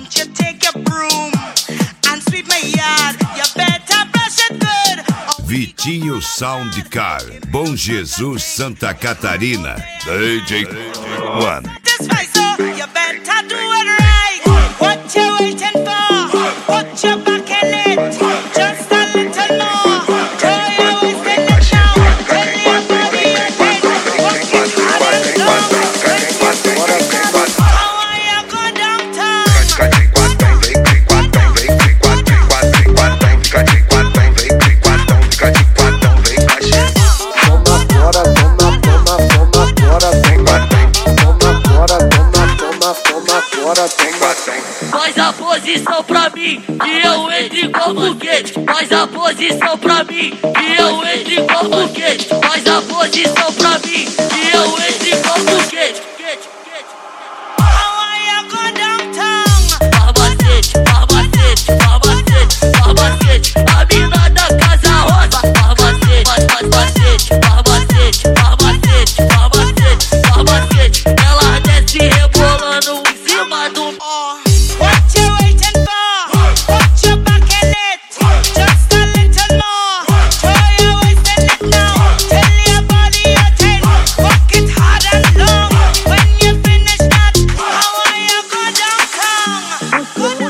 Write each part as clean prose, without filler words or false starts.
don't you take your broom and sweep my yard. You better brush it good. Vitinho Soundcar, Bom Jesus, Santa Catarina. DJ One. This way, so you better do it right. What you waiting for? Put your back in it. Just a little more. Throw your waist in it now. Tell your body you're dead. Walk it hard and slow. How are you go downtown? Faz a posição pra mim, que eu entre igual foguete. Faz a posição pra mim, que eu entre igual foguete. Faz a posição pra mim, que eu entre igual foguete. How are you go downtown? Barbacete, barbacete, barbacete, barbacete. A mina da casa rosa. Barbacete, barbacete, barbacete, barbacete, barbacete, barbacete. Ela desce rebolando em cima do... What you waiting for? Put your back in it. Just a little more. Throw your waist in it now. Tell your body you're ten. Walk it hard and long. When you finish that, how are you go downtown?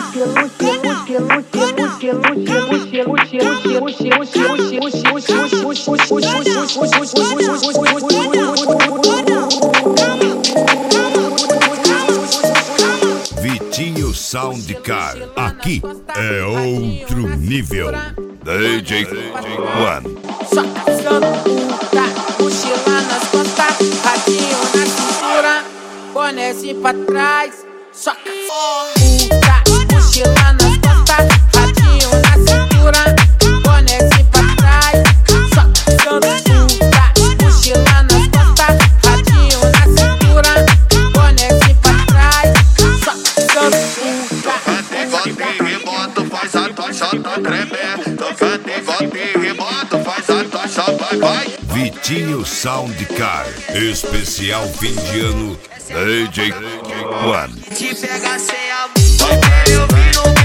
Vitinho Soundcar, aqui é outro nível. DJ One. Só caçando puta, mochila nas costas, radinho na cintura, bonézinho pra trás. Só caçando puta, mochila nas costas, radinho na cintura, bonézinho pra trás. Só caçando puta, mochila nas costas, radinho na cintura, bonézinho pra trás. Só caçando puta. Volta e rebota, faz a tocha tá tremendo. Volta e rebota, faz a tocha, vai. Vitinho Soundcar, especial fim de ano. DJ One. Te pega sem a boca, eu vi no